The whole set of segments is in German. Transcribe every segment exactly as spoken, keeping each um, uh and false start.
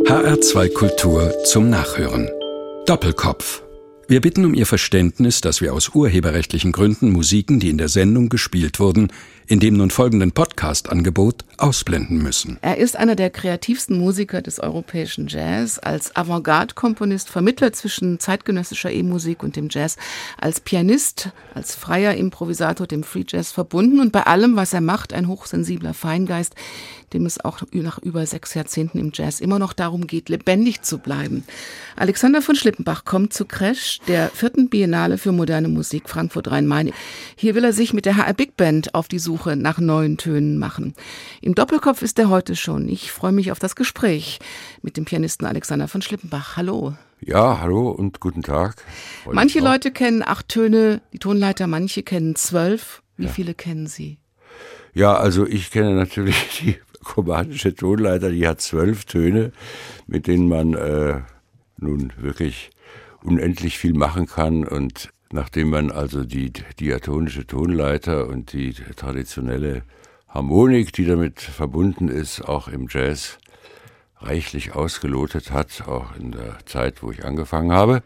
H R zwei Kultur zum Nachhören. Doppelkopf. Wir bitten um Ihr Verständnis, dass wir aus urheberrechtlichen Gründen Musiken, die in der Sendung gespielt wurden, in dem nun folgenden Podcast-Angebot ausblenden müssen. Er ist einer der kreativsten Musiker des europäischen Jazz, als Avantgarde-Komponist, Vermittler zwischen zeitgenössischer E-Musik und dem Jazz, als Pianist, als freier Improvisator dem Free Jazz verbunden und bei allem, was er macht, ein hochsensibler Feingeist, dem es auch nach über sechs Jahrzehnten im Jazz immer noch darum geht, lebendig zu bleiben. Alexander von Schlippenbach kommt zu Crash, der vierten Biennale für moderne Musik Frankfurt-Rhein-Main. Hier will er sich mit der H R Big Band auf die Suche nach neuen Tönen machen. Im Doppelkopf ist er heute schon. Ich freue mich auf das Gespräch mit dem Pianisten Alexander von Schlippenbach. Hallo. Ja, hallo und guten Tag. Freue manche Leute kennen acht Töne, die Tonleiter, manche kennen zwölf. Wie ja. viele kennen Sie? Ja, also ich kenne natürlich die chromatische Tonleiter, die hat zwölf Töne, mit denen man äh, nun wirklich unendlich viel machen kann. Und nachdem man also die diatonische Tonleiter und die traditionelle Harmonik, die damit verbunden ist, auch im Jazz reichlich ausgelotet hat, auch in der Zeit, wo ich angefangen habe.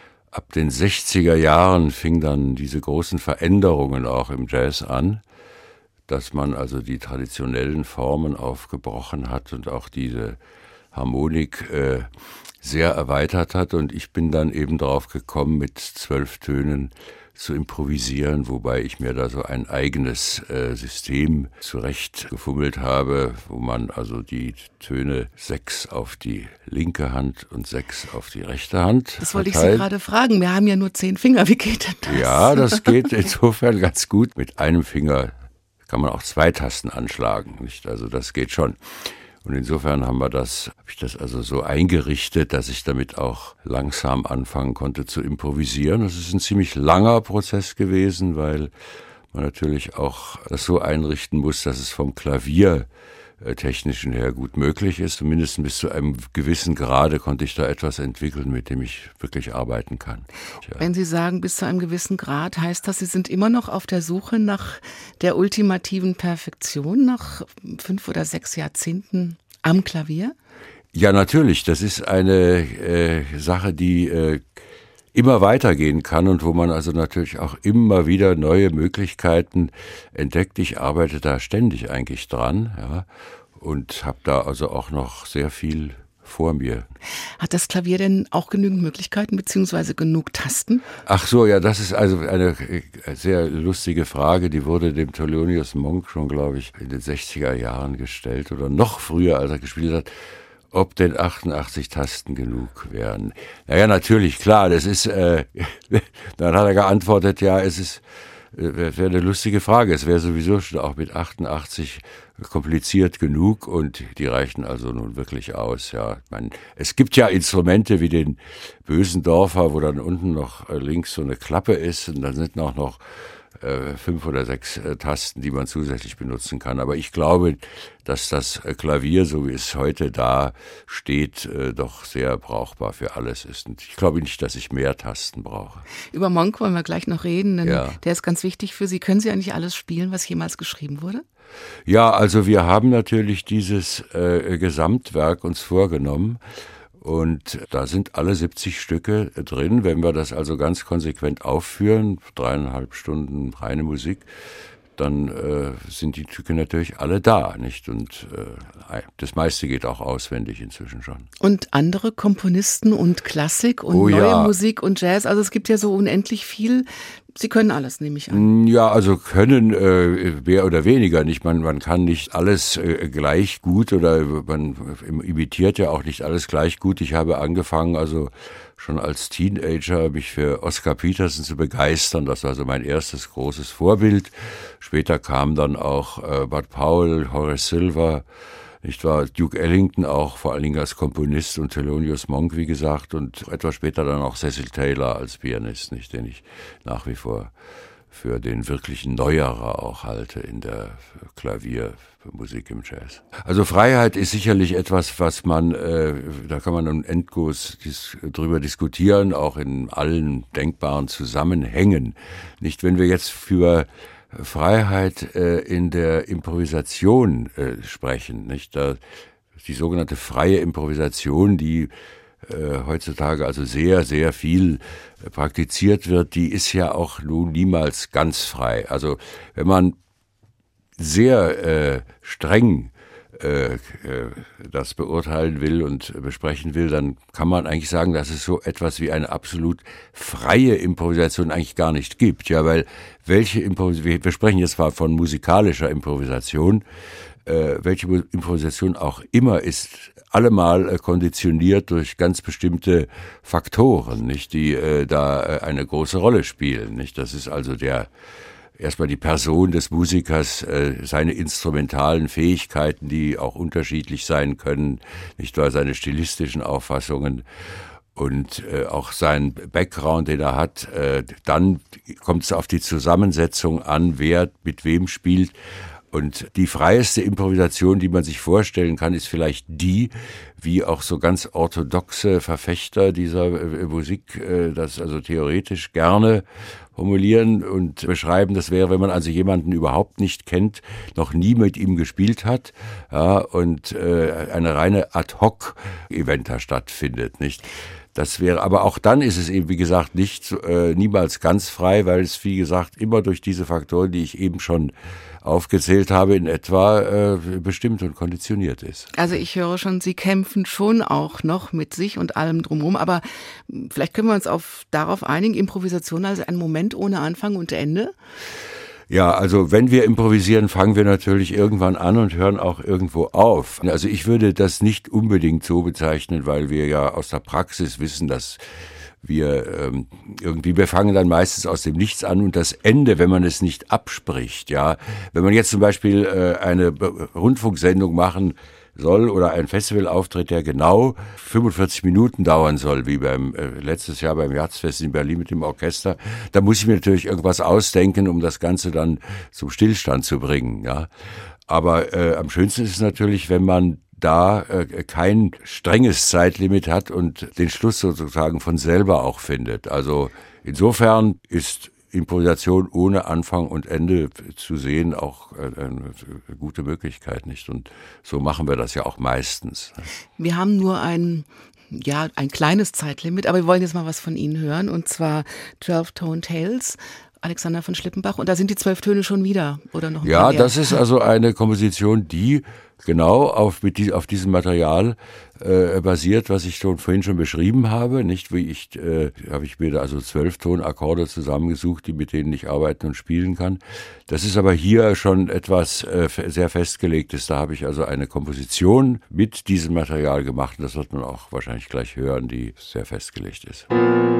Ab den sechziger Jahren fing dann diese großen Veränderungen auch im Jazz an, dass man also die traditionellen Formen aufgebrochen hat und auch diese Harmonik äh, sehr erweitert hat. Und ich bin dann eben drauf gekommen, mit zwölf Tönen zu improvisieren, wobei ich mir da so ein eigenes äh, System zurechtgefummelt habe, wo man also die Töne sechs auf die linke Hand und sechs auf die rechte Hand Das wollte verteilt. ich Sie gerade fragen. Wir haben ja nur zehn Finger. Wie geht denn das? Ja, das geht insofern ganz gut. Mit einem Finger kann man auch zwei Tasten anschlagen, nicht? Also das geht schon. Und insofern haben wir das, habe ich das also so eingerichtet, dass ich damit auch langsam anfangen konnte zu improvisieren. Das ist ein ziemlich langer Prozess gewesen, weil man natürlich auch das so einrichten muss, dass es vom Klavier äh, technischen her gut möglich ist. Zumindest bis zu einem gewissen Grade konnte ich da etwas entwickeln, mit dem ich wirklich arbeiten kann. Ja. Wenn Sie sagen, bis zu einem gewissen Grad, heißt das, Sie sind immer noch auf der Suche nach der ultimativen Perfektion, nach fünf oder sechs Jahrzehnten am Klavier? Ja, natürlich. Das ist eine äh, Sache, die äh, immer weitergehen kann und wo man also natürlich auch immer wieder neue Möglichkeiten entdeckt. Ich arbeite da ständig eigentlich dran, ja, und habe da also auch noch sehr viel vor mir. Hat das Klavier denn auch genügend Möglichkeiten beziehungsweise genug Tasten? Ach so, ja, das ist also eine sehr lustige Frage. Die wurde dem Thelonious Monk schon, glaube ich, in den sechziger Jahren gestellt oder noch früher, als er gespielt hat, ob denn achtundachtzig Tasten genug wären. Naja, natürlich, klar, das ist, äh, dann hat er geantwortet, ja, es ist, wäre eine lustige Frage. Es wäre sowieso schon auch mit achtundachtzig kompliziert genug und die reichen also nun wirklich aus. Ja, ich meine, es gibt ja Instrumente wie den Bösendorfer, wo dann unten noch links so eine Klappe ist und dann sind auch noch äh, fünf oder sechs äh, Tasten, die man zusätzlich benutzen kann. Aber ich glaube, dass das Klavier, so wie es heute da steht, äh, doch sehr brauchbar für alles ist. Und ich glaube nicht, dass ich mehr Tasten brauche. Über Monk wollen wir gleich noch reden, denn ja. Der ist ganz wichtig für Sie. Können Sie eigentlich alles spielen, was jemals geschrieben wurde? Ja, also wir haben natürlich dieses äh, Gesamtwerk uns vorgenommen und da sind alle siebzig Stücke drin. Wenn wir das also ganz konsequent aufführen, dreieinhalb Stunden reine Musik, dann äh, sind die Stücke natürlich alle da, nicht? Und äh, das meiste geht auch auswendig inzwischen schon. Und andere Komponisten und Klassik und oh, neue ja. Musik und Jazz, also es gibt ja so unendlich viel. Sie können alles, nehme ich an. Ja, also können äh, mehr oder weniger nicht. Man, man kann nicht alles äh, gleich gut oder man imitiert ja auch nicht alles gleich gut. Ich habe angefangen, also schon als Teenager mich für Oscar Peterson zu begeistern. Das war so mein erstes großes Vorbild. Später kam dann auch äh, Bud Powell, Horace Silver, nicht wahr, Duke Ellington auch, vor allen Dingen als Komponist und Thelonious Monk, wie gesagt, und etwas später dann auch Cecil Taylor als Pianist, nicht, den ich nach wie vor für den wirklichen Neuerer auch halte in der Klaviermusik im Jazz. Also Freiheit ist sicherlich etwas, was man, äh, da kann man nun endlos dis- drüber diskutieren, auch in allen denkbaren Zusammenhängen. Nicht, wenn wir jetzt für Freiheit äh, in der Improvisation äh, sprechen, nicht? Da die sogenannte freie Improvisation, die äh, heutzutage also sehr, sehr viel äh, praktiziert wird, die ist ja auch nun niemals ganz frei. Also wenn man sehr äh, streng äh, äh, das beurteilen will und besprechen will, dann kann man eigentlich sagen, dass es so etwas wie eine absolut freie Improvisation eigentlich gar nicht gibt. Ja, weil welche Improvisation, wir sprechen jetzt mal von musikalischer Improvisation, äh, welche Improvisation auch immer ist allemal äh, konditioniert durch ganz bestimmte Faktoren, nicht, die äh, da äh, eine große Rolle spielen, nicht? Das ist also der erstmal die Person des Musikers, äh, seine instrumentalen Fähigkeiten, die auch unterschiedlich sein können, nicht wahr, seine stilistischen Auffassungen und äh, auch sein Background, den er hat. Äh, dann kommt es auf die Zusammensetzung an, wer mit wem spielt. Und die freieste Improvisation, die man sich vorstellen kann, ist vielleicht die, wie auch so ganz orthodoxe Verfechter dieser äh, Musik äh, das also theoretisch gerne formulieren und beschreiben. Das wäre, wenn man also jemanden überhaupt nicht kennt, noch nie mit ihm gespielt hat, ja, und äh, eine reine Ad-hoc-Event da stattfindet, nicht? Das wäre, aber auch dann ist es eben, wie gesagt, nicht äh, niemals ganz frei, weil es, wie gesagt, immer durch diese Faktoren, die ich eben schon aufgezählt habe, in etwa äh, bestimmt und konditioniert ist. Also ich höre schon, Sie kämpfen schon auch noch mit sich und allem drumherum, aber vielleicht können wir uns auf, darauf einigen, Improvisation also ein Moment ohne Anfang und Ende? Ja, also wenn wir improvisieren, fangen wir natürlich irgendwann an und hören auch irgendwo auf. Also ich würde das nicht unbedingt so bezeichnen, weil wir ja aus der Praxis wissen, dass wir ähm, irgendwie, wir fangen dann meistens aus dem Nichts an und das Ende, wenn man es nicht abspricht, ja. Wenn man jetzt zum Beispiel äh, eine Rundfunksendung machen soll oder ein Festivalauftritt, der genau fünfundvierzig Minuten dauern soll, wie beim äh, letztes Jahr beim Jazzfest in Berlin mit dem Orchester, da muss ich mir natürlich irgendwas ausdenken, um das Ganze dann zum Stillstand zu bringen, ja. Aber äh, am schönsten ist es natürlich, wenn man da äh, kein strenges Zeitlimit hat und den Schluss sozusagen von selber auch findet. Also insofern ist Improvisation ohne Anfang und Ende zu sehen auch eine gute Möglichkeit, nicht? Und so machen wir das ja auch meistens. Wir haben nur ein, ja, ein kleines Zeitlimit, aber wir wollen jetzt mal was von Ihnen hören, und zwar zwölf Tone Tales, Alexander von Schlippenbach. Und da sind die zwölf Töne schon wieder, oder noch ein Ja, paar mehr? Das ist also eine Komposition, die genau auf, mit die, auf diesem Material äh, basiert, was ich schon vorhin schon beschrieben habe. Nicht wie ich, äh, habe ich mir da also zwölf Tonakkorde zusammengesucht, die mit denen ich arbeiten und spielen kann. Das ist aber hier schon etwas äh, sehr Festgelegtes. Da habe ich also eine Komposition mit diesem Material gemacht. Und das wird man auch wahrscheinlich gleich hören, die sehr festgelegt ist.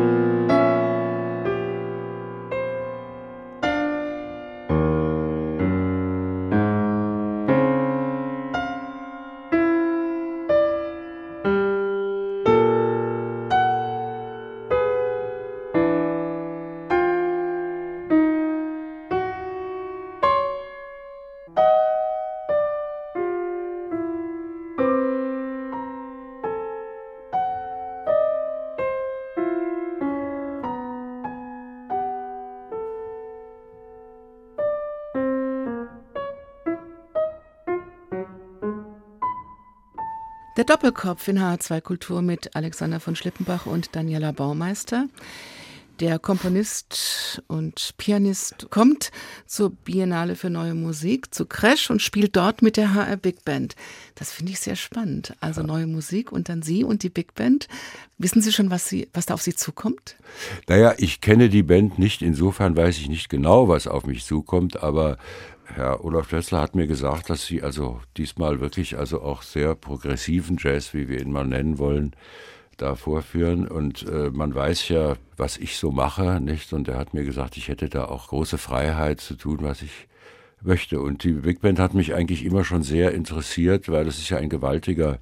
Der Doppelkopf in H R zwei Kultur mit Alexander von Schlippenbach und Daniela Baumeister. Der Komponist und Pianist kommt zur Biennale für Neue Musik, zu Crash, und spielt dort mit der H R Big Band. Das finde ich sehr spannend. Also ja. Neue Musik und dann Sie und die Big Band. Wissen Sie schon, was, Sie, was da auf Sie zukommt? Naja, ich kenne die Band nicht. Insofern weiß ich nicht genau, was auf mich zukommt. Aber Herr Olaf Dössler hat mir gesagt, dass Sie also diesmal wirklich also auch sehr progressiven Jazz, wie wir ihn mal nennen wollen, da vorführen. Und äh, man weiß ja, was ich so mache, nicht? Und er hat mir gesagt, ich hätte da auch große Freiheit zu tun, was ich möchte. Und die Big Band hat mich eigentlich immer schon sehr interessiert, weil das ist ja ein gewaltiger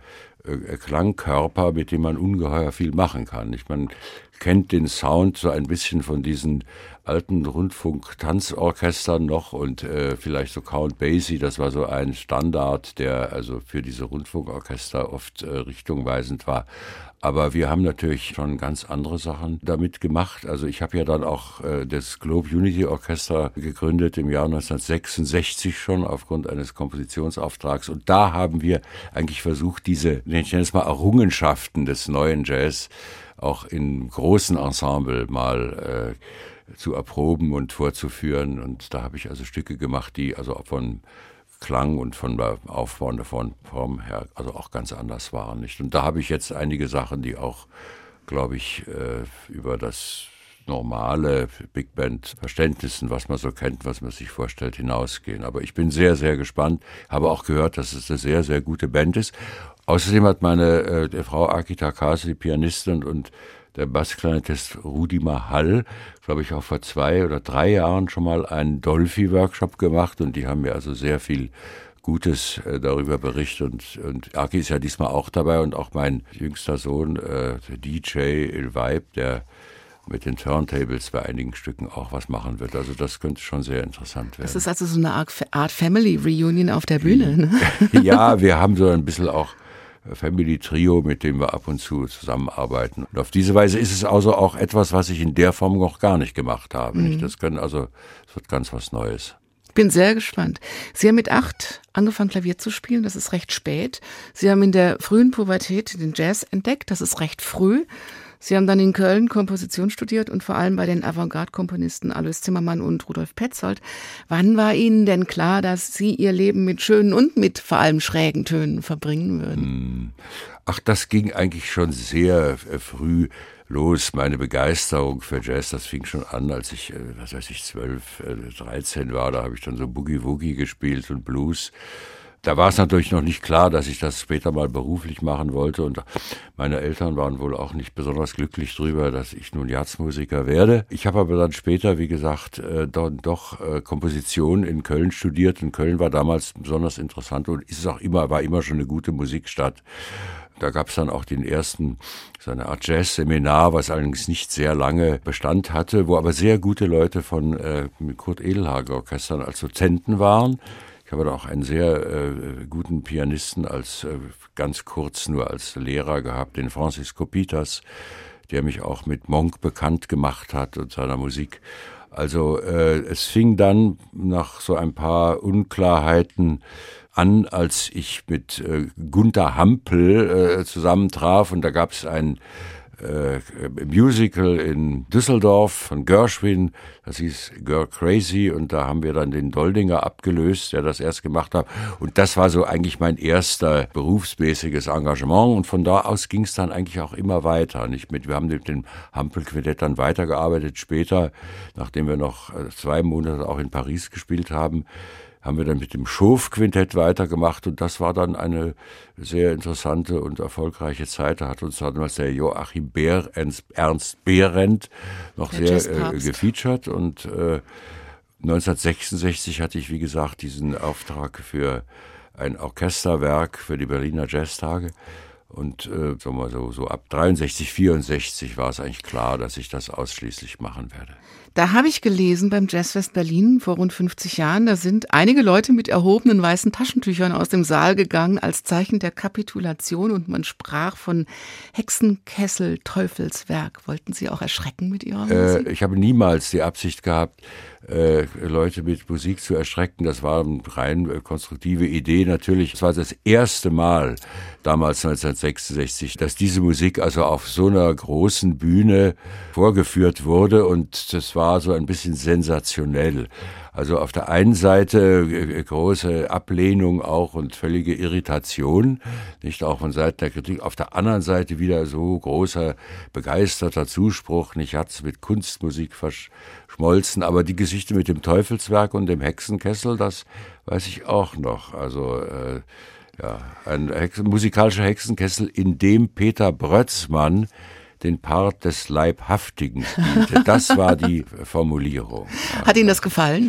äh, Klangkörper, mit dem man ungeheuer viel machen kann. Nicht? Man kennt den Sound so ein bisschen von diesen alten Rundfunk-Tanzorchestern noch und äh, vielleicht so Count Basie, das war so ein Standard, der also für diese Rundfunkorchester oft äh, richtungweisend war. Aber wir haben natürlich schon ganz andere Sachen damit gemacht. Also ich habe ja dann auch äh, das Globe Unity Orchester gegründet im Jahr neunzehnhundertsechsundsechzig schon aufgrund eines Kompositionsauftrags. Und da haben wir eigentlich versucht, diese, ich nenne es mal Errungenschaften des neuen Jazz auch in großen Ensemble mal äh, zu erproben und vorzuführen. Und da habe ich also Stücke gemacht, die also von Klang und von der Aufbau und der Form her also auch ganz anders waren. Nicht? Und da habe ich jetzt einige Sachen, die auch, glaube ich, äh, über das normale Big Band Verständnissen, was man so kennt, was man sich vorstellt, hinausgehen. Aber ich bin sehr, sehr gespannt. Habe auch gehört, dass es eine sehr, sehr gute Band ist. Außerdem hat meine äh, der Frau Akita Kase, die Pianistin, und der Bassklarinettist Rudi Mahal, glaube ich, auch vor zwei oder drei Jahren schon mal einen Dolphy-Workshop gemacht und die haben mir also sehr viel Gutes äh, darüber berichtet und, und Aki ist ja diesmal auch dabei und auch mein jüngster Sohn, äh, der D J Il Vibe, der mit den Turntables bei einigen Stücken auch was machen wird. Also das könnte schon sehr interessant werden. Das ist also so eine Art Family Reunion auf der Bühne, ne? Ja, wir haben so ein bisschen auch Family Trio, mit dem wir ab und zu zusammenarbeiten. Und auf diese Weise ist es also auch etwas, was ich in der Form noch gar nicht gemacht habe. Mhm. Das können also, es wird ganz was Neues. Ich bin sehr gespannt. Sie haben mit acht angefangen, Klavier zu spielen. Das ist recht spät. Sie haben in der frühen Pubertät den Jazz entdeckt. Das ist recht früh. Sie haben dann in Köln Komposition studiert und vor allem bei den Avantgarde-Komponisten Alois Zimmermann und Rudolf Petzold. Wann war Ihnen denn klar, dass Sie Ihr Leben mit schönen und mit vor allem schrägen Tönen verbringen würden? Ach, das ging eigentlich schon sehr früh los. Meine Begeisterung für Jazz, das fing schon an, als ich, was weiß ich, zwölf, dreizehn war. Da habe ich dann so Boogie-Woogie gespielt und Blues. Da war es natürlich noch nicht klar, dass ich das später mal beruflich machen wollte und meine Eltern waren wohl auch nicht besonders glücklich drüber, dass ich nun Jazzmusiker werde. Ich habe aber dann später, wie gesagt, äh, dann doch äh, Komposition in Köln studiert und Köln war damals besonders interessant und ist es auch immer, war immer schon eine gute Musikstadt. Da gab es dann auch den ersten, so eine Art Jazz-Seminar, was allerdings nicht sehr lange Bestand hatte, wo aber sehr gute Leute von äh, Kurt Edelhagen Orchestern als Dozenten waren. Ich habe da auch einen sehr äh, guten Pianisten als äh, ganz kurz nur als Lehrer gehabt, den Francis Kopitas, der mich auch mit Monk bekannt gemacht hat und seiner Musik. Also äh, es fing dann nach so ein paar Unklarheiten an, als ich mit äh, Gunther Hampel äh, zusammentraf und da gab es ein äh, Musical in Düsseldorf von Gershwin, das hieß Girl Crazy und da haben wir dann den Doldinger abgelöst, der das erst gemacht hat und das war so eigentlich mein erster berufsmäßiges Engagement und von da aus ging es dann eigentlich auch immer weiter. Nicht mit, wir haben mit dem Hampel-Quintett dann weitergearbeitet, später, nachdem wir noch zwei Monate auch in Paris gespielt haben, haben wir dann mit dem Schof-Quintett weitergemacht und das war dann eine sehr interessante und erfolgreiche Zeit. Da hat uns damals der Joachim Behr, Ernst Behrendt noch der sehr äh, gefeatured und äh, neunzehnhundertsechsundsechzig hatte ich, wie gesagt, diesen Auftrag für ein Orchesterwerk für die Berliner Jazztage. Und äh, sagen wir so, so ab dreiundsechzig, vierundsechzig war es eigentlich klar, dass ich das ausschließlich machen werde. Da habe ich gelesen beim Jazzfest Berlin vor rund fünfzig Jahren, da sind einige Leute mit erhobenen weißen Taschentüchern aus dem Saal gegangen als Zeichen der Kapitulation und man sprach von Hexenkessel, Teufelswerk. Wollten Sie auch erschrecken mit Ihrer Musik? Äh, ich habe niemals die Absicht gehabt, äh, Leute mit Musik zu erschrecken. Das war eine rein äh, konstruktive Idee. Natürlich, es war das erste Mal damals neunzehnhundertsechsundsechzig, dass diese Musik also auf so einer großen Bühne vorgeführt wurde und das war so ein bisschen sensationell. Also auf der einen Seite äh, große Ablehnung auch und völlige Irritation, nicht auch von Seiten der Kritik. Auf der anderen Seite wieder so großer, begeisterter Zuspruch. Ich hatte es mit Kunstmusik verschmolzen, aber die Geschichte mit dem Teufelswerk und dem Hexenkessel, das weiß ich auch noch. Also äh, ja, ein Hex- musikalischer Hexenkessel, in dem Peter Brötzmann den Part des Leibhaftigen spielte. Das war die Formulierung. Hat Ihnen das gefallen?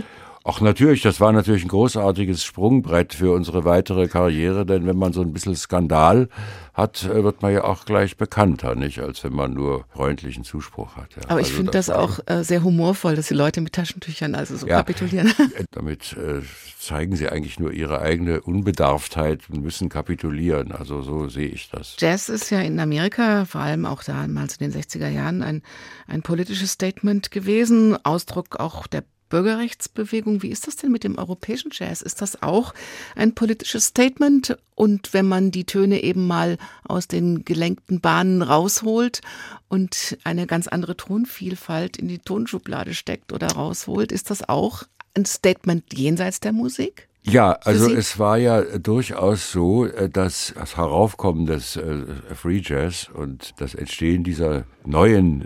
Ach natürlich, das war natürlich ein großartiges Sprungbrett für unsere weitere Karriere, denn wenn man so ein bisschen Skandal hat, wird man ja auch gleich bekannter, nicht, als wenn man nur freundlichen Zuspruch hat. Ja. Aber ich also finde das, das auch äh, sehr humorvoll, dass die Leute mit Taschentüchern also so ja, kapitulieren. Damit äh, zeigen sie eigentlich nur ihre eigene Unbedarftheit und müssen kapitulieren. Also so sehe ich das. Jazz ist ja in Amerika, vor allem auch damals in den sechziger Jahren, ein, ein politisches Statement gewesen, Ausdruck auch der Bürgerrechtsbewegung. Wie ist das denn mit dem europäischen Jazz? Ist das auch ein politisches Statement? Und wenn man die Töne eben mal aus den gelenkten Bahnen rausholt und eine ganz andere Tonvielfalt in die Tonschublade steckt oder rausholt, ist das auch ein Statement jenseits der Musik? Ja, also es war ja durchaus so, dass das Heraufkommen des Free Jazz und das Entstehen dieser neuen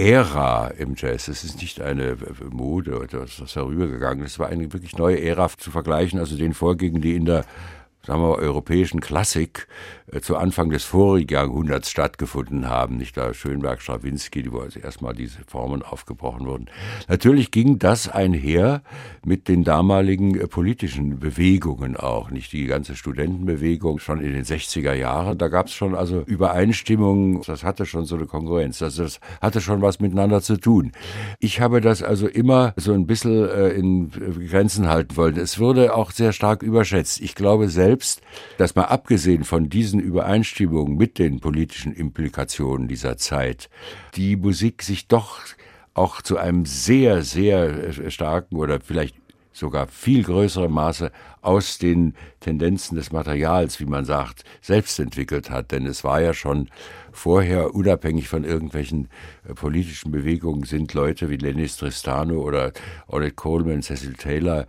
Ära im Jazz, es ist nicht eine Mode oder was herübergegangen ist, es war eine wirklich neue Ära zu vergleichen, also den Vorgängen, die in der sagen wir mal, europäischen Klassik äh, zu Anfang des vorigen Jahrhunderts stattgefunden haben, nicht da Schönberg, Strawinsky, wo also erstmal diese Formen aufgebrochen wurden. Natürlich ging das einher mit den damaligen äh, politischen Bewegungen auch, nicht die ganze Studentenbewegung schon in den sechziger Jahren, da gab es schon also Übereinstimmungen, das hatte schon so eine Kongruenz, also das hatte schon was miteinander zu tun. Ich habe das also immer so ein bisschen äh, in Grenzen halten wollen. Es wurde auch sehr stark überschätzt. Ich glaube selbst, Selbst, dass mal abgesehen von diesen Übereinstimmungen mit den politischen Implikationen dieser Zeit, die Musik sich doch auch zu einem sehr, sehr starken oder vielleicht sogar viel größerem Maße aus den Tendenzen des Materials, wie man sagt, selbst entwickelt hat. Denn es war ja schon vorher, unabhängig von irgendwelchen äh, politischen Bewegungen, sind Leute wie Lennis Tristano oder Ornette Coleman, Cecil Taylor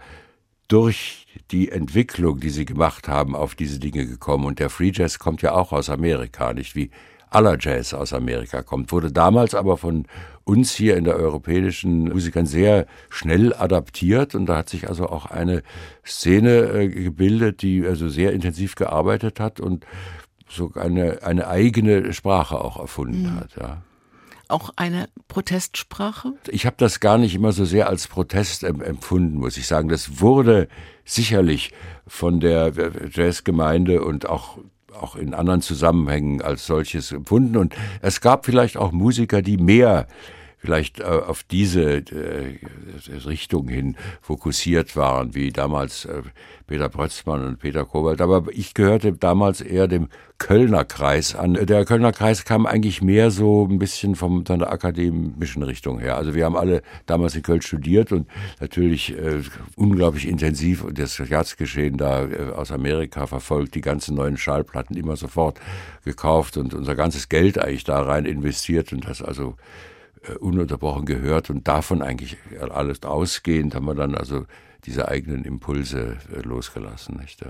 durch die Entwicklung, die sie gemacht haben, auf diese Dinge gekommen. Und der Free Jazz kommt ja auch aus Amerika, nicht wie aller Jazz aus Amerika kommt. Wurde damals aber von uns hier in der europäischen Musikern sehr schnell adaptiert. Und da hat sich also auch eine Szene äh, gebildet, die also sehr intensiv gearbeitet hat und so eine, eine eigene Sprache auch erfunden mhm. hat, ja. Auch eine Protestsprache? Ich habe das gar nicht immer so sehr als Protest empfunden, muss ich sagen. Das wurde sicherlich von der Jazzgemeinde und auch auch in anderen Zusammenhängen als solches empfunden. Und es gab vielleicht auch Musiker, die mehr vielleicht äh, auf diese äh, Richtung hin fokussiert waren, wie damals äh, Peter Brötzmann und Peter Kowald. Aber ich gehörte damals eher dem Kölner Kreis an. Der Kölner Kreis kam eigentlich mehr so ein bisschen von der akademischen Richtung her. Also wir haben alle damals in Köln studiert und natürlich äh, unglaublich intensiv das Jazzgeschehen da äh, aus Amerika verfolgt, die ganzen neuen Schallplatten immer sofort gekauft und unser ganzes Geld eigentlich da rein investiert und das also ununterbrochen gehört und davon eigentlich alles ausgehend haben wir dann also diese eigenen Impulse losgelassen. Nicht?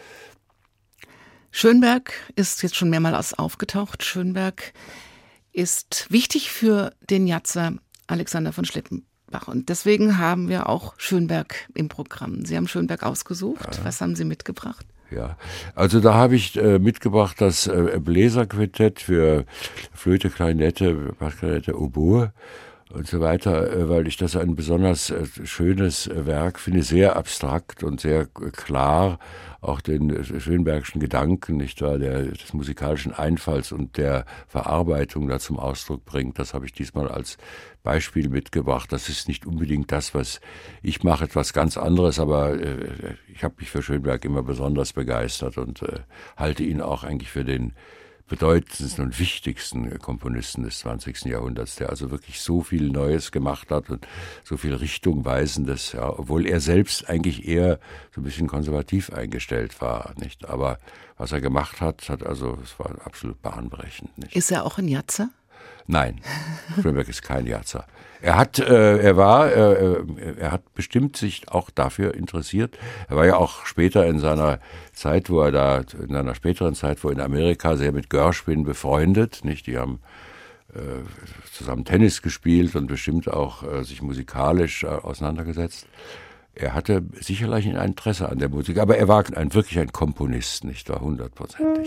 Schönberg ist jetzt schon mehrmals aufgetaucht. Schönberg ist wichtig für den Jatzer Alexander von Schlippenbach und deswegen haben wir auch Schönberg im Programm. Sie haben Schönberg ausgesucht. Ja. Was haben Sie mitgebracht? Ja, also da habe ich äh, mitgebracht das äh, Bläserquintett für Flöte, Klarinette, Bassklarinette, Oboe und so weiter, äh, weil ich das ein besonders äh, schönes äh, Werk finde, sehr abstrakt und sehr äh, klar, auch den äh, Schönbergschen Gedanken, nicht wahr, der, des musikalischen Einfalls und der Verarbeitung da zum Ausdruck bringt. Das habe ich diesmal als Beispiel mitgebracht. Das ist nicht unbedingt das, was ich mache, etwas ganz anderes, aber äh, ich habe mich für Schönberg immer besonders begeistert und äh, halte ihn auch eigentlich für den bedeutendsten und wichtigsten Komponisten des zwanzigsten Jahrhunderts, der also wirklich so viel Neues gemacht hat und so viel Richtungweisendes, ja, obwohl er selbst eigentlich eher so ein bisschen konservativ eingestellt war, nicht? Aber was er gemacht hat, hat also, es war absolut bahnbrechend, nicht? Ist er auch ein Jatzer? Nein, Schönberg ist kein Jatzer. Er hat, äh, er war, äh, er hat bestimmt sich auch dafür interessiert. Er war ja auch später in seiner Zeit, wo er da, in seiner späteren Zeit, wo in Amerika sehr mit Gershwin befreundet, nicht? Die haben äh, zusammen Tennis gespielt und bestimmt auch äh, sich musikalisch äh, auseinandergesetzt. Er hatte sicherlich ein Interesse an der Musik, aber er war ein, wirklich ein Komponist, nicht wahr? Hundertprozentig.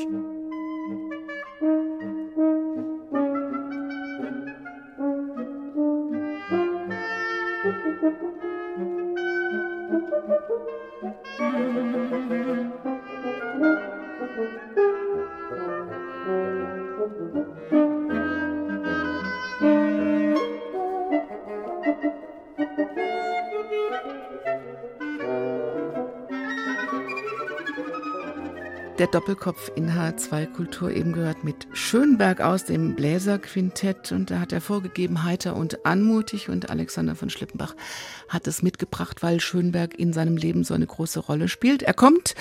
Der Doppelkopf in H zwei Kultur eben gehört mit Schönberg aus dem Bläserquintett, und da hat er vorgegeben, heiter und anmutig, und Alexander von Schlippenbach hat es mitgebracht, weil Schönberg in seinem Leben so eine große Rolle spielt. Er kommt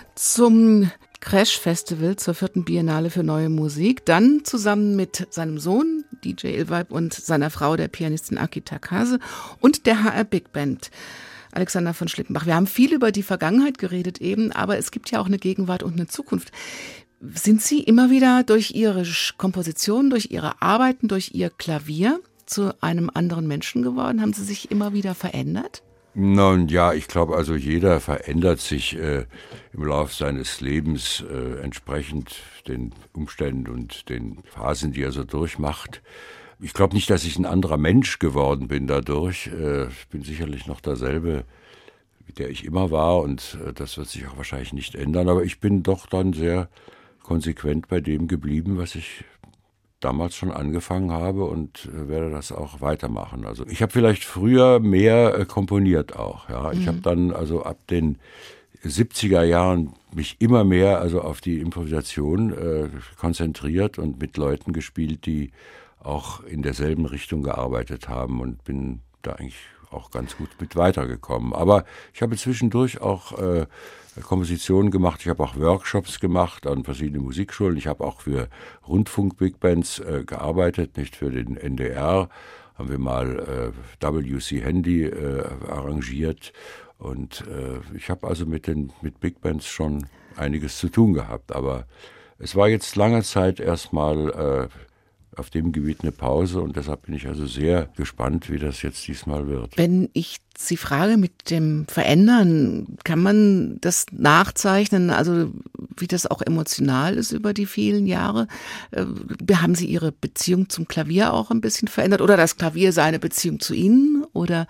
zum Crash Festival, zur vierten Biennale für Neue Musik, dann zusammen mit seinem Sohn D J Illweib und seiner Frau, der Pianistin Aki Takase, und der H R Big Band. Alexander von Schlippenbach, wir haben viel über die Vergangenheit geredet eben, aber es gibt ja auch eine Gegenwart und eine Zukunft. Sind Sie immer wieder durch Ihre Komposition, durch Ihre Arbeiten, durch Ihr Klavier zu einem anderen Menschen geworden? Haben Sie sich immer wieder verändert? Nun ja, ich glaube, also jeder verändert sich äh, im Laufe seines Lebens äh, entsprechend den Umständen und den Phasen, die er so durchmacht. Ich glaube nicht, dass ich ein anderer Mensch geworden bin dadurch. Ich bin sicherlich noch derselbe, wie der ich immer war, und das wird sich auch wahrscheinlich nicht ändern. Aber ich bin doch dann sehr konsequent bei dem geblieben, was ich damals schon angefangen habe, und werde das auch weitermachen. Also ich habe vielleicht früher mehr komponiert auch. Ja, ich mhm. habe dann also ab den siebziger Jahren mich immer mehr also auf die Improvisation äh, konzentriert und mit Leuten gespielt, die auch in derselben Richtung gearbeitet haben, und bin da eigentlich auch ganz gut mit weitergekommen. Aber ich habe zwischendurch auch äh, Kompositionen gemacht, ich habe auch Workshops gemacht an verschiedenen Musikschulen, ich habe auch für Rundfunk-Big-Bands äh, gearbeitet, nicht für den N D R, haben wir mal äh, W C Handy äh, arrangiert, und äh, ich habe also mit den mit Big-Bands schon einiges zu tun gehabt, aber es war jetzt lange Zeit erstmal äh, auf dem Gebiet eine Pause, und deshalb bin ich also sehr gespannt, wie das jetzt diesmal wird. Wenn ich Sie frage mit dem Verändern, kann man das nachzeichnen, also wie das auch emotional ist über die vielen Jahre? Haben Sie Ihre Beziehung zum Klavier auch ein bisschen verändert, oder das Klavier seine Beziehung zu Ihnen, oder?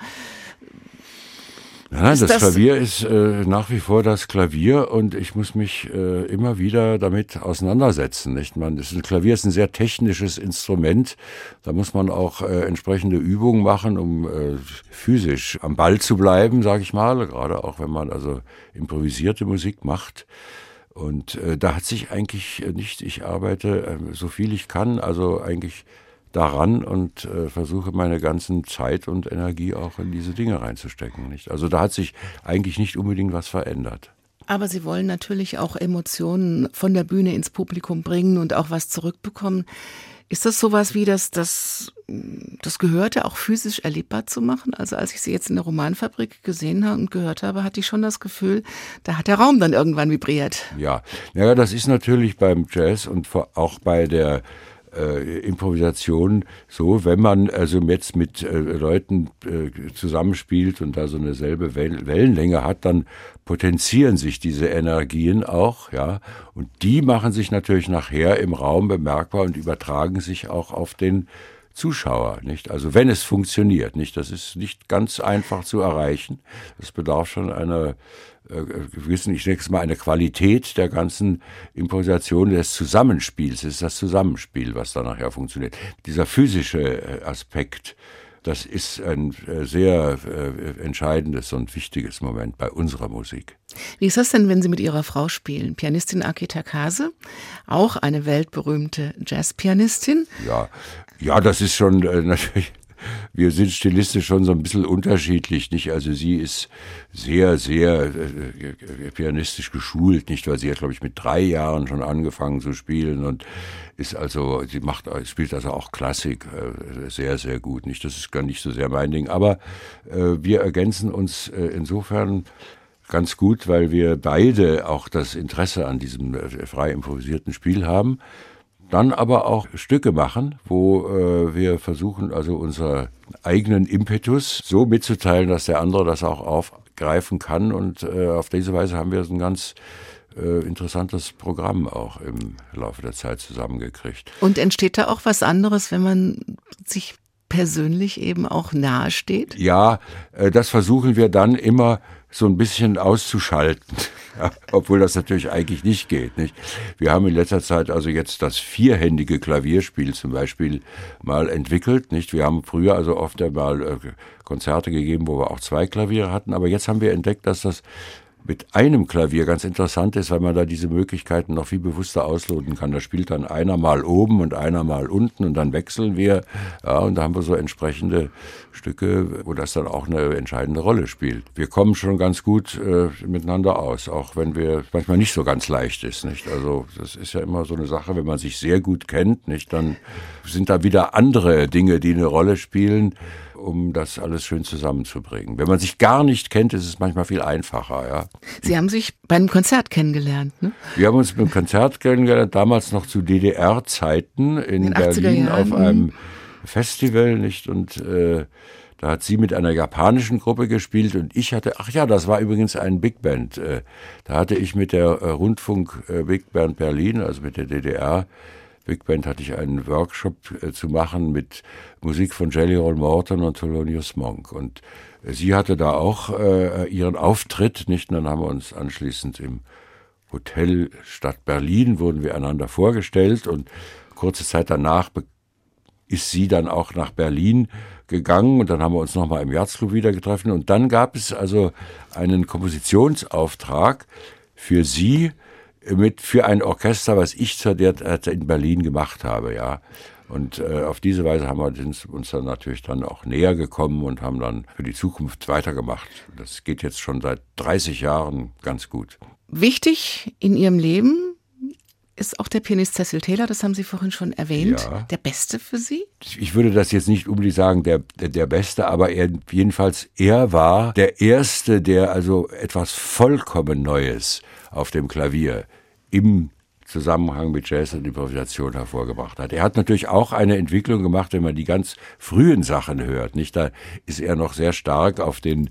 Nein, das, das Klavier ist äh, nach wie vor das Klavier, und ich muss mich äh, immer wieder damit auseinandersetzen. Nicht? Man, das ist ein Klavier ist ein sehr technisches Instrument. Da muss man auch äh, entsprechende Übungen machen, um äh, physisch am Ball zu bleiben, sage ich mal. Gerade auch wenn man also improvisierte Musik macht. Und äh, da hat sich eigentlich nicht, ich arbeite äh, so viel ich kann, also eigentlich daran, und äh, versuche meine ganzen Zeit und Energie auch in diese Dinge reinzustecken. Nicht? Also da hat sich eigentlich nicht unbedingt was verändert. Aber Sie wollen natürlich auch Emotionen von der Bühne ins Publikum bringen und auch was zurückbekommen. Ist das sowas wie das, das, das Gehörte auch physisch erlebbar zu machen? Also als ich Sie jetzt in der Romanfabrik gesehen habe und gehört habe, hatte ich schon das Gefühl, da hat der Raum dann irgendwann vibriert. Ja, ja, das ist natürlich beim Jazz und auch bei der Äh, Improvisation so, wenn man also jetzt mit äh, Leuten äh, zusammenspielt und da so eine selbe Well- Wellenlänge hat, dann potenzieren sich diese Energien auch, ja, und die machen sich natürlich nachher im Raum bemerkbar und übertragen sich auch auf den Zuschauer, nicht? Also wenn es funktioniert, nicht? Das ist nicht ganz einfach zu erreichen. Das bedarf schon einer äh, gewissen, ich denke es mal, eine Qualität der ganzen Improvisation, des Zusammenspiels. Es ist das Zusammenspiel, was da nachher funktioniert. Dieser physische Aspekt, das ist ein sehr äh, entscheidendes und wichtiges Moment bei unserer Musik. Wie ist das denn, wenn Sie mit Ihrer Frau spielen? Pianistin Aki Takase, auch eine weltberühmte Jazzpianistin. Ja, ja, das ist schon äh, natürlich. Wir sind stilistisch schon so ein bisschen unterschiedlich, nicht? Also sie ist sehr, sehr äh, pianistisch geschult, nicht? Weil sie hat, glaube ich, mit drei Jahren schon angefangen zu spielen und ist also, sie macht, spielt also auch Klassik äh, sehr, sehr gut, nicht? Das ist gar nicht so sehr mein Ding, aber äh, wir ergänzen uns äh, insofern ganz gut, weil wir beide auch das Interesse an diesem äh, frei improvisierten Spiel haben. Dann aber auch Stücke machen, wo äh, wir versuchen, also unseren eigenen Impetus so mitzuteilen, dass der andere das auch aufgreifen kann. Und äh, auf diese Weise haben wir so ein ganz äh, interessantes Programm auch im Laufe der Zeit zusammengekriegt. Und entsteht da auch was anderes, wenn man sich persönlich eben auch nahe steht? Ja, das versuchen wir dann immer so ein bisschen auszuschalten, ja, obwohl das natürlich eigentlich nicht geht. Nicht? Wir haben in letzter Zeit also jetzt das vierhändige Klavierspiel zum Beispiel mal entwickelt. Nicht? Wir haben früher also oft einmal äh, Konzerte gegeben, wo wir auch zwei Klaviere hatten, aber jetzt haben wir entdeckt, dass das mit einem Klavier ganz interessant ist, weil man da diese Möglichkeiten noch viel bewusster ausloten kann. Da spielt dann einer mal oben und einer mal unten und dann wechseln wir. Ja, und da haben wir so entsprechende Stücke, wo das dann auch eine entscheidende Rolle spielt. Wir kommen schon ganz gut äh, miteinander aus, auch wenn wir manchmal nicht so ganz leicht ist. Nicht? Also das ist ja immer so eine Sache, wenn man sich sehr gut kennt, nicht, dann sind da wieder andere Dinge, die eine Rolle spielen, um das alles schön zusammenzubringen. Wenn man sich gar nicht kennt, ist es manchmal viel einfacher. Ja. Sie haben sich bei einem Konzert kennengelernt, ne? Wir haben uns beim Konzert kennengelernt, damals noch zu D D R-Zeiten in, in Berlin auf einem Festival, nicht? Und äh, da hat sie mit einer japanischen Gruppe gespielt und ich hatte, ach ja, das war übrigens ein Big Band. Äh, da hatte ich mit der äh, Rundfunk äh, Big Band Berlin, also mit der D D R Big Band, hatte ich einen Workshop äh, zu machen mit Musik von Jelly Roll Morton und Thelonious Monk. Und äh, sie hatte da auch äh, ihren Auftritt, nicht? Und dann haben wir uns anschließend im Hotel Stadt Berlin, wurden wir einander vorgestellt und kurze Zeit danach be- ist sie dann auch nach Berlin gegangen und dann haben wir uns nochmal im Jazzclub wieder getroffen. Und dann gab es also einen Kompositionsauftrag für sie, mit für ein Orchester, was ich zu der Zeit in Berlin gemacht habe, ja. Und äh, auf diese Weise haben wir uns dann natürlich dann auch näher gekommen und haben dann für die Zukunft weitergemacht. Das geht jetzt schon seit dreißig Jahren ganz gut. Wichtig in Ihrem Leben ist auch der Pianist Cecil Taylor, das haben Sie vorhin schon erwähnt. Ja. Der Beste für Sie? Ich würde das jetzt nicht unbedingt sagen, der, der, der Beste, aber er, jedenfalls er war der Erste, der also etwas vollkommen Neues auf dem Klavier im Zusammenhang mit Jazz und Improvisation hervorgebracht hat. Er hat natürlich auch eine Entwicklung gemacht, wenn man die ganz frühen Sachen hört. Nicht, da ist er noch sehr stark auf den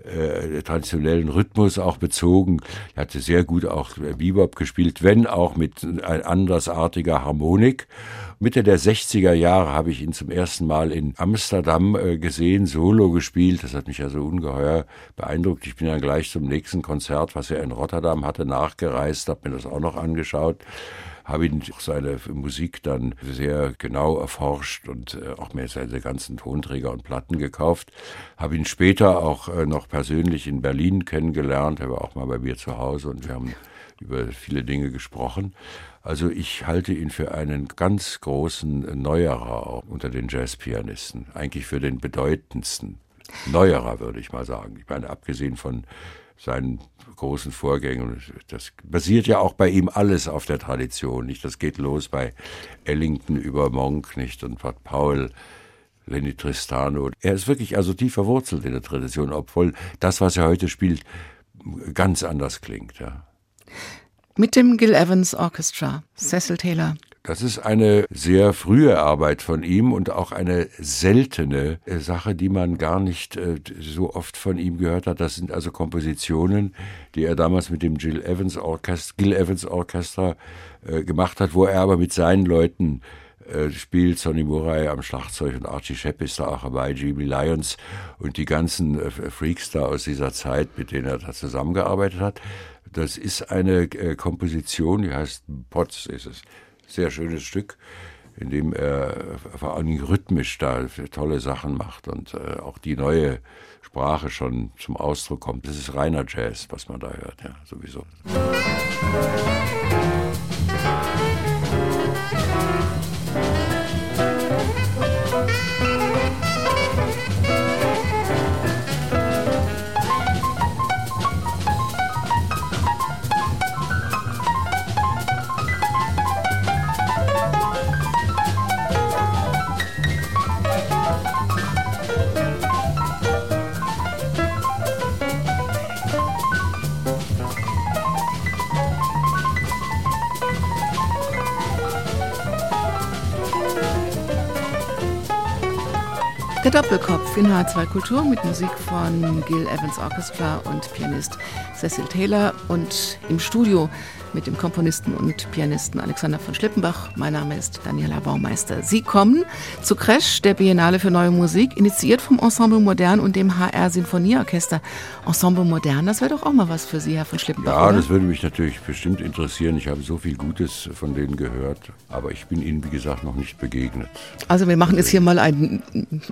äh, traditionellen Rhythmus auch bezogen. Er hatte sehr gut auch Bebop gespielt, wenn auch mit ein andersartiger Harmonik. Mitte der sechziger Jahre habe ich ihn zum ersten Mal in Amsterdam äh, gesehen, Solo gespielt. Das hat mich also ungeheuer beeindruckt. Ich bin dann gleich zum nächsten Konzert, was er in Rotterdam hatte, nachgereist, habe mir das auch noch angeschaut. Habe ihn seine Musik dann sehr genau erforscht und äh, auch mir seine ganzen Tonträger und Platten gekauft. Habe ihn später auch äh, noch persönlich in Berlin kennengelernt. Er war auch mal bei mir zu Hause und wir haben über viele Dinge gesprochen. Also ich halte ihn für einen ganz großen Neuerer auch unter den Jazzpianisten. Eigentlich für den bedeutendsten Neuerer, würde ich mal sagen. Ich meine, abgesehen von seinen großen Vorgängern, das basiert ja auch bei ihm alles auf der Tradition, nicht? Das geht los bei Ellington über Monk, nicht? Und Pat Powell, Lenny Tristano. Er ist wirklich also tief verwurzelt in der Tradition, obwohl das, was er heute spielt, ganz anders klingt, ja. Mit dem Gil Evans Orchestra, Cecil Taylor. Das ist eine sehr frühe Arbeit von ihm und auch eine seltene Sache, die man gar nicht äh, so oft von ihm gehört hat. Das sind also Kompositionen, die er damals mit dem Gil Evans Orchestra, Gil Evans Orchestra äh, gemacht hat, wo er aber mit seinen Leuten äh, spielt. Sonny Murray am Schlagzeug und Archie Shepp ist da auch dabei, Jimmy Lyons und die ganzen äh, Freaks da aus dieser Zeit, mit denen er da zusammengearbeitet hat. Das ist eine äh, Komposition, die heißt Potts, ist es. Sehr schönes Stück, in dem er vor allem rhythmisch da tolle Sachen macht und äh, auch die neue Sprache schon zum Ausdruck kommt. Das ist reiner Jazz, was man da hört, ja, sowieso. Der Doppelkopf in H zwei Kultur mit Musik von Gil Evans Orchestra und Pianist Cecil Taylor. Und im Studio mit dem Komponisten und Pianisten Alexander von Schlippenbach. Mein Name ist Daniela Baumeister. Sie kommen zu Crash, der Biennale für Neue Musik, initiiert vom Ensemble Modern und dem H R Sinfonieorchester. Ensemble Modern, das wäre doch auch mal was für Sie, Herr von Schlippenbach, Ja, oder? Das würde mich natürlich bestimmt interessieren. Ich habe so viel Gutes von denen gehört, aber ich bin ihnen, wie gesagt, noch nicht begegnet. Also wir machen jetzt hier mal einen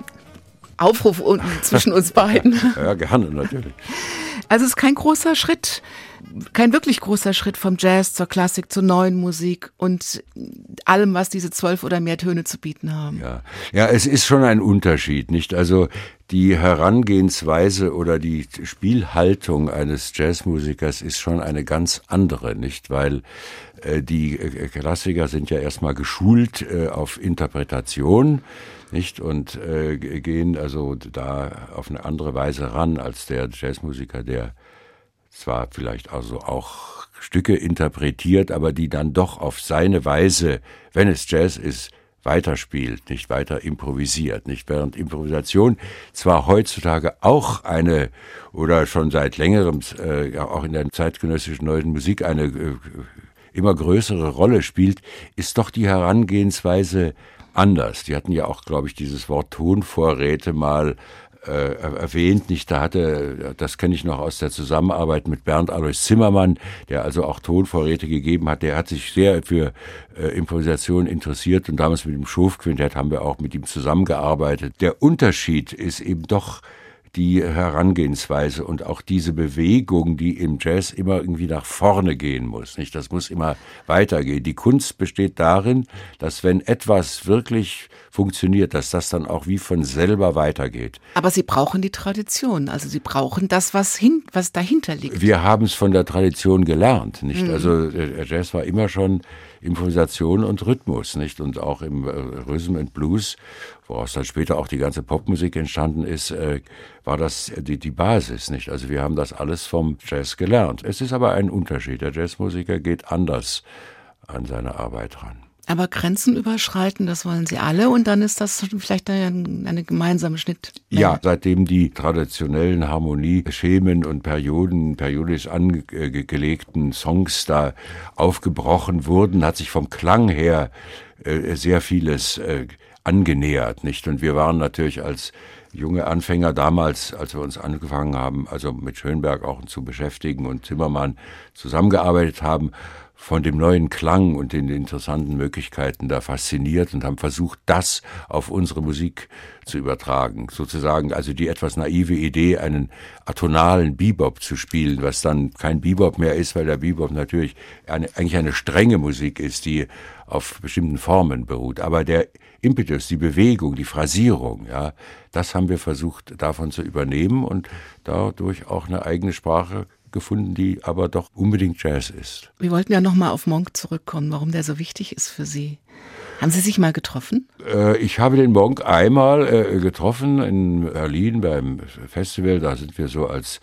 Aufruf zwischen uns beiden. Ja, gerne, natürlich. Also es ist kein großer Schritt, kein wirklich großer Schritt vom Jazz zur Klassik, zur neuen Musik und allem, was diese zwölf oder mehr Töne zu bieten haben. Ja, ja, es ist schon ein Unterschied, nicht? Also die Herangehensweise oder die Spielhaltung eines Jazzmusikers ist schon eine ganz andere, nicht? Weil äh, die Klassiker sind ja erstmal geschult äh, auf Interpretation, nicht? Und äh, gehen also da auf eine andere Weise ran als der Jazzmusiker, der zwar vielleicht also auch Stücke interpretiert, aber die dann doch auf seine Weise, wenn es Jazz ist, weiterspielt, nicht weiter improvisiert, nicht? Während Improvisation zwar heutzutage auch eine oder schon seit längerem äh, auch in der zeitgenössischen neuen Musik eine äh, immer größere Rolle spielt, ist doch die Herangehensweise anders. Die hatten ja auch, glaube ich, dieses Wort Tonvorräte mal äh, erwähnt, nicht? Da hatte, das kenne ich noch aus der Zusammenarbeit mit Bernd Alois Zimmermann, der also auch Tonvorräte gegeben hat. Der hat sich sehr für äh, Improvisation interessiert und damals mit dem Schof-Quintett haben wir auch mit ihm zusammengearbeitet. Der Unterschied ist eben doch die Herangehensweise und auch diese Bewegung, die im Jazz immer irgendwie nach vorne gehen muss, nicht? Das muss immer weitergehen. Die Kunst besteht darin, dass wenn etwas wirklich funktioniert, dass das dann auch wie von selber weitergeht. Aber Sie brauchen die Tradition, also Sie brauchen das, was, hin, was dahinter liegt. Wir haben es von der Tradition gelernt, nicht? Mhm. Also der Jazz war immer schon Improvisation und Rhythmus, nicht? Und auch im Rhythm and Blues, woraus dann später auch die ganze Popmusik entstanden ist, äh, war das die, die Basis, nicht? Also wir haben das alles vom Jazz gelernt. Es ist aber ein Unterschied. Der Jazzmusiker geht anders an seine Arbeit ran. Aber Grenzen überschreiten, das wollen Sie alle und dann ist das vielleicht eine, eine gemeinsame Schnittmenge. Ja, seitdem die traditionellen Harmonieschemen und Perioden, periodisch angelegten Songs da aufgebrochen wurden, hat sich vom Klang her äh, sehr vieles äh, angenähert, nicht? Und wir waren natürlich als junge Anfänger damals, als wir uns angefangen haben, also mit Schönberg auch zu beschäftigen und Zimmermann zusammengearbeitet haben, von dem neuen Klang und den interessanten Möglichkeiten da fasziniert und haben versucht, das auf unsere Musik zu übertragen. Sozusagen also die etwas naive Idee, einen atonalen Bebop zu spielen, was dann kein Bebop mehr ist, weil der Bebop natürlich eine, eigentlich eine strenge Musik ist, die auf bestimmten Formen beruht. Aber der Impetus, die Bewegung, die Phrasierung, ja, das haben wir versucht davon zu übernehmen und dadurch auch eine eigene Sprache gefunden, die aber doch unbedingt Jazz ist. Wir wollten ja nochmal auf Monk zurückkommen, warum der so wichtig ist für Sie. Haben Sie sich mal getroffen? Äh, ich habe den Monk einmal äh, getroffen in Berlin beim Festival. Da sind wir so als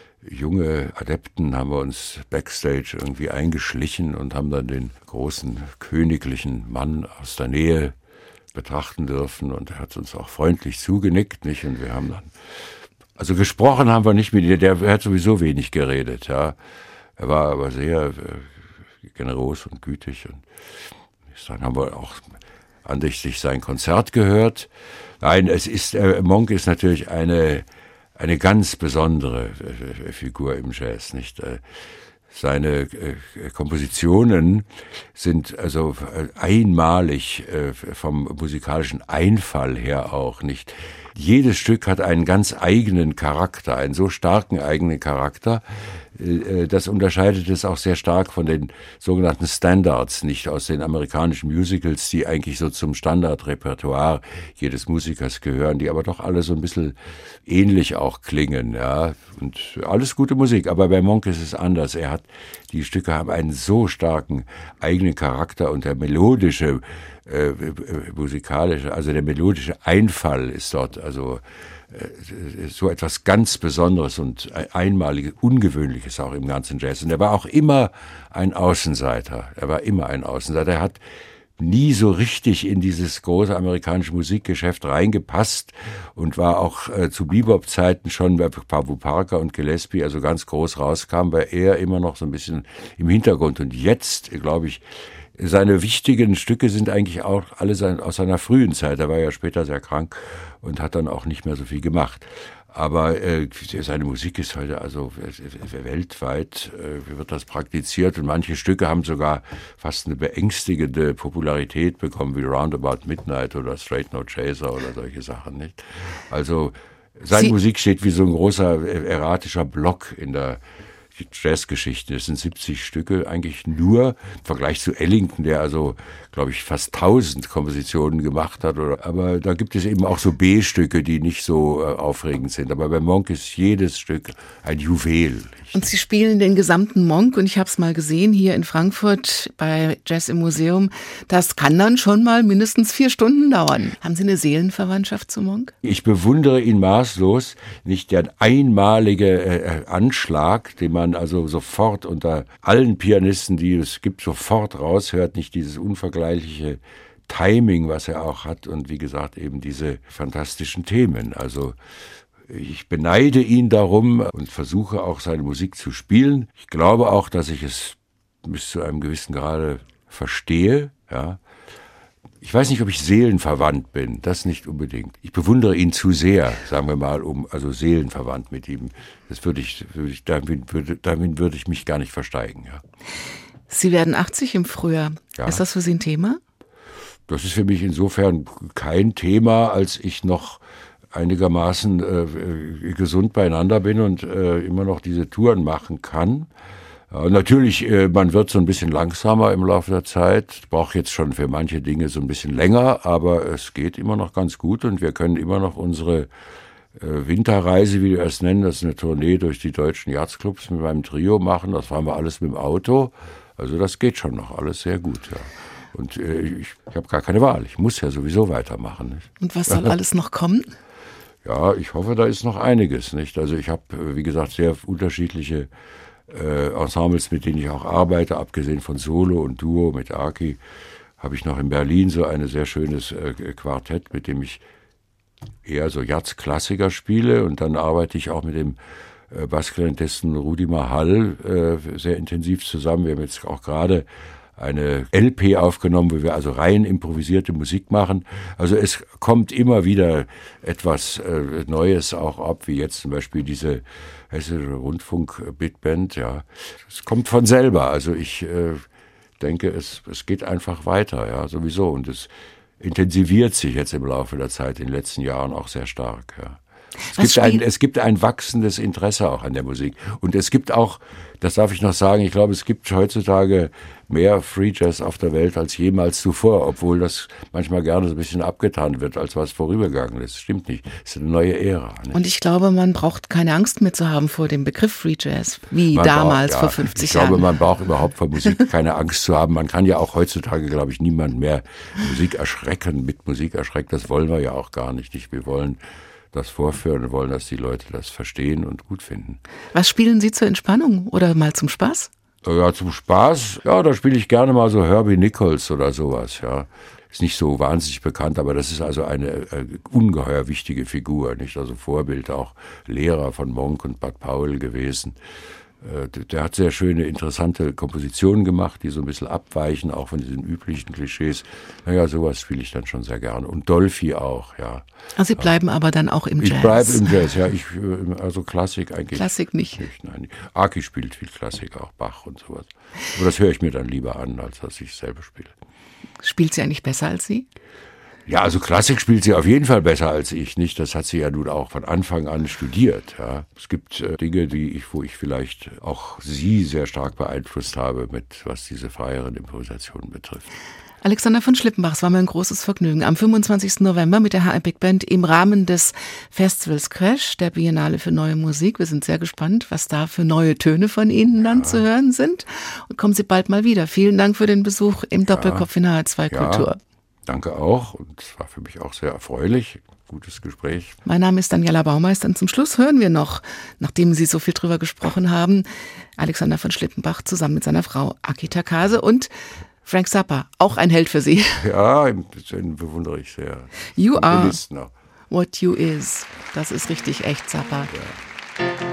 junge Adepten, haben wir uns backstage irgendwie eingeschlichen und haben dann den großen königlichen Mann aus der Nähe betrachten dürfen. Und er hat uns auch freundlich zugenickt, nicht? Und wir haben dann Also gesprochen haben wir nicht mit ihm, der hat sowieso wenig geredet, ja. Er war aber sehr äh, generos und gütig und dann haben wir auch andächtig sein Konzert gehört. Nein, es ist, äh, Monk ist natürlich eine, eine ganz besondere äh, Figur im Jazz, nicht? Äh, Seine äh, Kompositionen sind also einmalig äh, vom musikalischen Einfall her auch, nicht? Jedes Stück hat einen ganz eigenen Charakter, einen so starken eigenen Charakter. Äh, das unterscheidet es auch sehr stark von den sogenannten Standards, nicht aus den amerikanischen Musicals, die eigentlich so zum Standardrepertoire jedes Musikers gehören, die aber doch alle so ein bisschen ähnlich auch klingen, ja. Und alles gute Musik, aber bei Monk ist es anders. Er hat, die Stücke haben einen so starken eigenen Charakter und der melodische, äh, musikalische, also der melodische Einfall ist dort also äh, so etwas ganz Besonderes und Einmaliges, Ungewöhnliches auch im ganzen Jazz. Und er war auch immer ein Außenseiter. Er war immer ein Außenseiter. Er hat nie so richtig in dieses große amerikanische Musikgeschäft reingepasst und war auch äh, zu Bebop-Zeiten schon bei Pablo Parker und Gillespie, also ganz groß rauskam, war er immer noch so ein bisschen im Hintergrund. Und jetzt, glaube ich, seine wichtigen Stücke sind eigentlich auch alle sein, aus seiner frühen Zeit. Er war ja später sehr krank und hat dann auch nicht mehr so viel gemacht. Aber äh, seine Musik ist heute also äh, weltweit äh, wird das praktiziert und manche Stücke haben sogar fast eine beängstigende Popularität bekommen, wie Roundabout Midnight oder Straight No Chaser oder solche Sachen, nicht? Also seine Sie Musik steht wie so ein großer erratischer Block in der Jazzgeschichte. Das sind siebzig Stücke, eigentlich nur im Vergleich zu Ellington, der also, glaube ich, fast tausend Kompositionen gemacht hat. Oder, aber da gibt es eben auch so B-Stücke, die nicht so äh, aufregend sind. Aber bei Monk ist jedes Stück ein Juwel. Und Sie spielen den gesamten Monk und ich habe es mal gesehen hier in Frankfurt bei Jazz im Museum. Das kann dann schon mal mindestens vier Stunden dauern. Haben Sie eine Seelenverwandtschaft zu Monk? Ich bewundere ihn maßlos. Nicht der einmalige äh, Anschlag, den man also sofort unter allen Pianisten, die es gibt, sofort raushört, nicht dieses unvergleichliche Timing, was er auch hat und wie gesagt eben diese fantastischen Themen. Also ich beneide ihn darum und versuche auch seine Musik zu spielen. Ich glaube auch, dass ich es bis zu einem gewissen Grade verstehe, ja. Ich weiß nicht, ob ich seelenverwandt bin, das nicht unbedingt. Ich bewundere ihn zu sehr, sagen wir mal, um also seelenverwandt mit ihm. Das würde ich, würde ich damit, würde, damit würde ich mich gar nicht versteigen. Ja. Sie werden achtzig im Frühjahr. Ja. Ist das für Sie ein Thema? Das ist für mich insofern kein Thema, als ich noch einigermaßen äh, gesund beieinander bin und äh, immer noch diese Touren machen kann. Ja, natürlich, äh, man wird so ein bisschen langsamer im Laufe der Zeit, braucht jetzt schon für manche Dinge so ein bisschen länger, aber es geht immer noch ganz gut und wir können immer noch unsere äh, Winterreise, wie wir es nennen, das ist eine Tournee durch die deutschen Jazzclubs mit meinem Trio machen, das fahren wir alles mit dem Auto, also das geht schon noch alles sehr gut, ja. Und äh, ich, ich habe gar keine Wahl, ich muss ja sowieso weitermachen. Nicht? Und was soll alles noch kommen? Ja, ich hoffe, da ist noch einiges, nicht? Also ich habe, wie gesagt, sehr unterschiedliche äh, Ensembles, mit denen ich auch arbeite, abgesehen von Solo und Duo mit Aki, habe ich noch in Berlin so ein sehr schönes äh, Quartett, mit dem ich eher so Jazz-Klassiker spiele und dann arbeite ich auch mit dem äh, Bassklarinettisten Rudi Mahal äh, sehr intensiv zusammen. Wir haben jetzt auch gerade eine L P aufgenommen, wo wir also rein improvisierte Musik machen. Also es kommt immer wieder etwas äh, Neues auch ab, wie jetzt zum Beispiel diese Hessische Rundfunk-Big-Band. Ja, es kommt von selber. Also ich äh, denke, es, es geht einfach weiter, ja, sowieso. Und es intensiviert sich jetzt im Laufe der Zeit, in den letzten Jahren auch sehr stark, ja. Es gibt, ein, es gibt ein wachsendes Interesse auch an der Musik. Und es gibt auch, das darf ich noch sagen, ich glaube, es gibt heutzutage mehr Free Jazz auf der Welt als jemals zuvor, obwohl das manchmal gerne so ein bisschen abgetan wird, als was vorübergegangen ist. Stimmt nicht. Es ist eine neue Ära. Nicht? Und ich glaube, man braucht keine Angst mehr zu haben vor dem Begriff Free Jazz, wie man damals braucht, ja, vor fünfzig Jahren. Ich glaube, man braucht überhaupt vor Musik keine Angst zu haben. Man kann ja auch heutzutage, glaube ich, niemand mehr Musik erschrecken, mit Musik erschrecken. Das wollen wir ja auch gar nicht. Wir wollen das vorführen und wollen, dass die Leute das verstehen und gut finden. Was spielen Sie zur Entspannung oder mal zum Spaß? Ja, zum Spaß, ja, da spiele ich gerne mal so Herbie Nichols oder sowas, ja. Ist nicht so wahnsinnig bekannt, aber das ist also eine äh, ungeheuer wichtige Figur, nicht? Also Vorbild, auch Lehrer von Monk und Bud Powell gewesen. Äh, der hat sehr schöne, interessante Kompositionen gemacht, die so ein bisschen abweichen, auch von diesen üblichen Klischees. Naja, sowas spiele ich dann schon sehr gerne. Und Dolphy auch, ja. Also Sie bleiben ja. aber dann auch im Jazz? Ich bleibe im Jazz, ja. Ich, also Klassik eigentlich. Klassik nicht? nicht nein. Aki spielt viel Klassik, auch Bach und sowas. Aber das höre ich mir dann lieber an, als dass ich selber spiele. Spielt sie eigentlich besser als Sie? Ja, also Klassik spielt sie auf jeden Fall besser als ich, nicht? Das hat sie ja nun auch von Anfang an studiert, ja. Es gibt äh, Dinge, die ich, wo ich vielleicht auch sie sehr stark beeinflusst habe, mit was diese freieren Improvisationen betrifft. Alexander von Schlippenbach, es war mir ein großes Vergnügen. Am fünfundzwanzigsten November mit der H R Big Band im Rahmen des Festivals Crash, der Biennale für Neue Musik. Wir sind sehr gespannt, was da für neue Töne von Ihnen dann ja. zu hören sind. Und kommen Sie bald mal wieder. Vielen Dank für den Besuch im Doppelkopf in H R zwei ja. Kultur. Danke auch und es war für mich auch sehr erfreulich. Gutes Gespräch. Mein Name ist Daniela Baumeister und zum Schluss hören wir noch, nachdem Sie so viel drüber gesprochen haben, Alexander von Schlippenbach zusammen mit seiner Frau Aki Takase und Frank Zappa, auch ein Held für Sie. Ja, den bewundere ich sehr. You are what you is. Das ist richtig echt, Zappa. Ja.